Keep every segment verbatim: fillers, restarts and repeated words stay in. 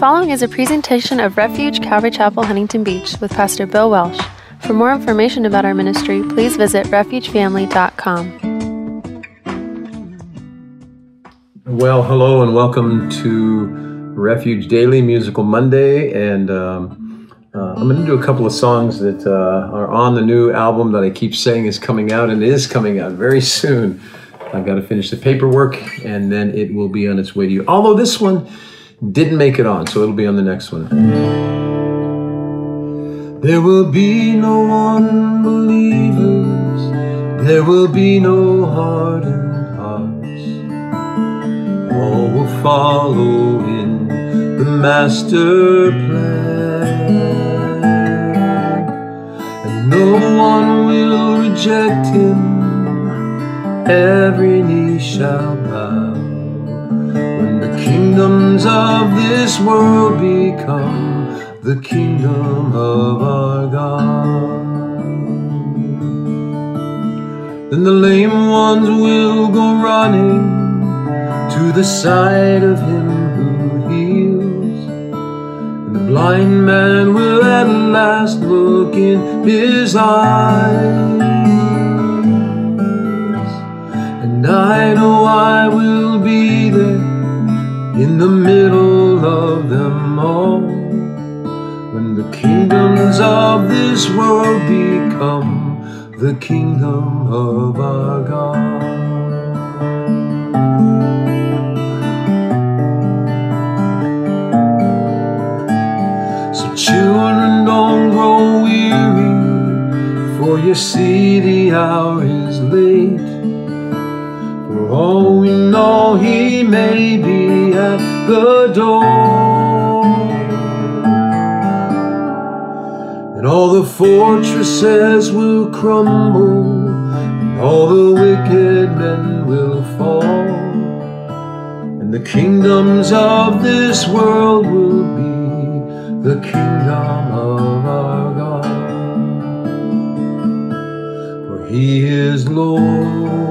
following is a presentation of Refuge Calvary Chapel, Huntington Beach with Pastor Bill Welsh. For more information about our ministry, please visit refuge family dot com. Well, hello and welcome to Refuge Daily Musical Monday, and um, uh, I'm going to do a couple of songs that uh, are on the new album that I keep saying is coming out, and it is coming out very soon. I've got to finish the paperwork, and then it will be on its way to you. Although this one didn't make it on, so it'll be on the next one. There will be no unbelievers, there will be no hardened hearts. All will follow in the master plan, and no one will reject him. Every knee shall bow when the kingdoms of this world become the kingdom of our God. Then the lame ones will go running to the side of him who heals, and the blind man will at last look in his eyes. And I know I will be there in the middle of them all, when the kingdoms of this world become the kingdom of our God. So children, don't grow weary, for you see the hour is late. For all we know, he may be at the door, and all the fortresses will crumble, and all the wicked men will fall, and the kingdoms of this world will be the kingdom of our God. For he is Lord,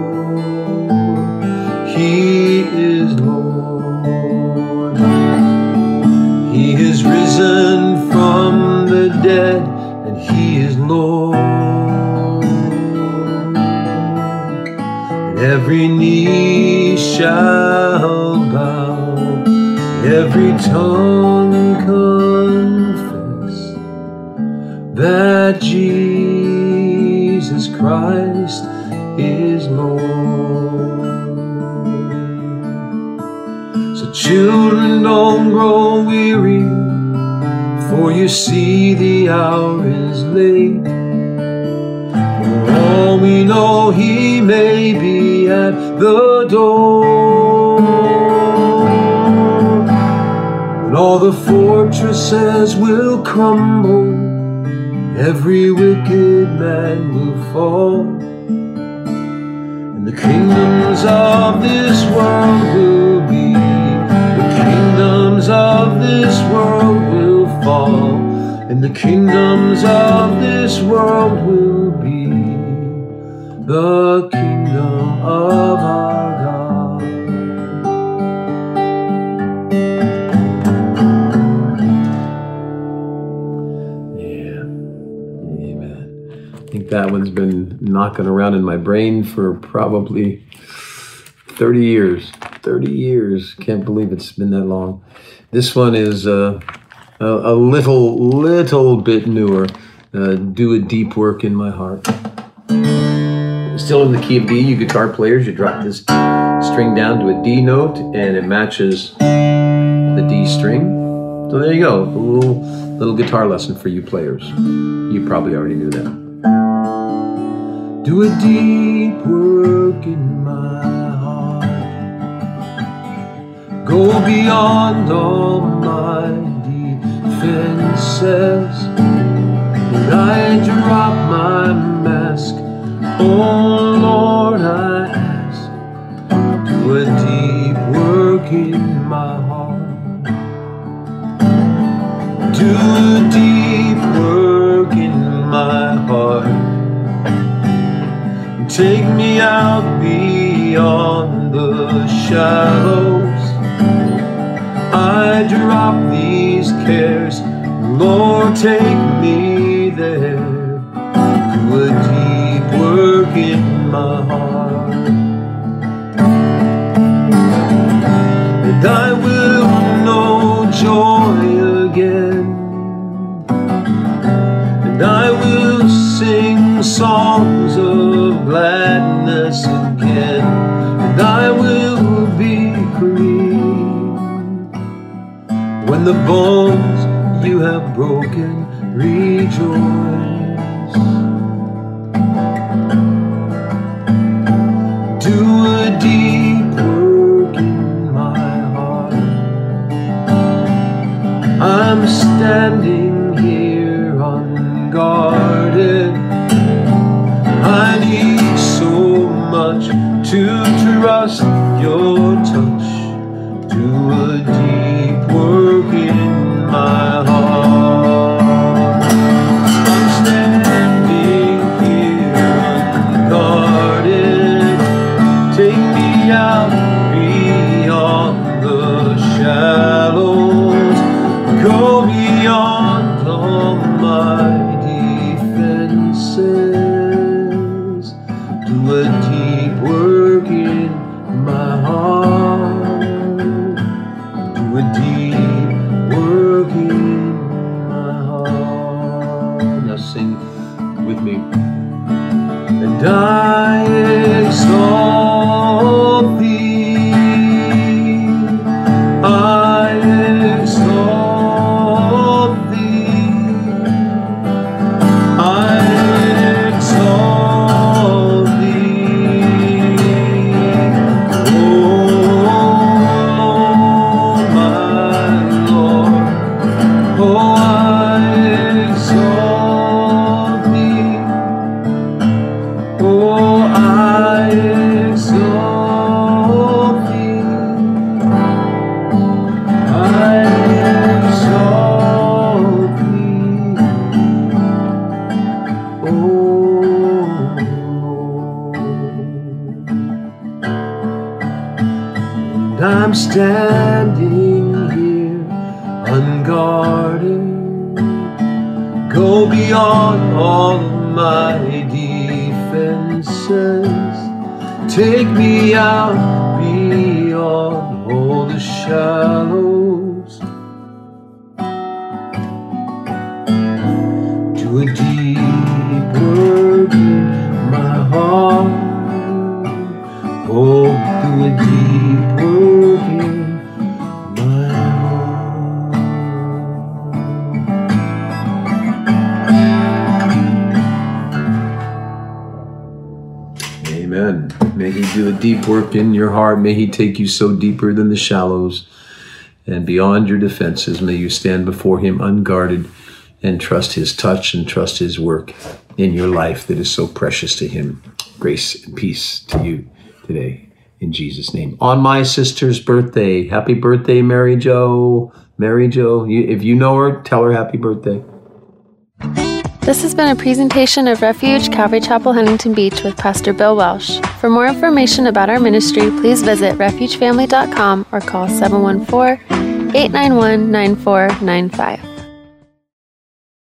he is Lord. He is risen from the dead, and he is Lord. And every knee shall bow, every tongue confess that Jesus Christ is Lord. So children, don't grow weary, for you see the hour is late. For all we know, he may be at the door, and all the fortresses will crumble, every wicked man will fall, and the kingdoms of this world will be, the kingdoms of this world will fall, and the kingdoms of this world will be the kingdom of our God. Yeah, amen. I think that one's been knocking around in my brain for probably thirty years. thirty years. Can't believe it's been that long. This one is uh, a, a little, little bit newer. Uh, do a deep work in my heart. Still in the key of D. You guitar players, you drop this string down to a D note, and it matches the D string. So there you go. A little, little guitar lesson for you players. You probably already knew that. Do a deep work in my heart. Go beyond all my defenses. When I drop my mask, oh Lord, I ask, do a deep work in my heart. Do a deep work in my heart. Take me out beyond the shadows. I I drop these cares, Lord, take me there. Do a deep work in my heart, and I will know joy again, and I will sing songs of gladness again, and I will be free when the bones you have broken rejoice. Do a deep work in my heart. I'm standing here unguarded. I need so much to trust your touch. Do a deep work in my heart. I'm standing here unguarded. Take me out beyond the shallows. Go beyond all my defenses. Do a deep work in my heart. Do a deep work in my heart. Now sing with me. And I exalt thee, I exalt thee, I exalt thee, oh my Lord, oh I exalt thee, oh I exalt thee, I exalt thee, oh. And I'm standing here unguarded. Go beyond all my defenses. Take me out beyond all the shallows. Do a deep work in my heart. Oh, do a deep work in my heart. Amen. May He do a deep work in your heart. May He take you so deeper than the shallows and beyond your defenses. May you stand before Him unguarded and trust His touch and trust His work in your life that is so precious to Him. Grace and peace to you today in Jesus' name. On my sister's birthday, happy birthday, Mary Jo. Mary Jo, you, if you know her, tell her happy birthday. This has been a presentation of Refuge Calvary Chapel, Huntington Beach with Pastor Bill Welsh. For more information about our ministry, please visit refuge family dot com or call seven one four, eight nine one, nine four nine five.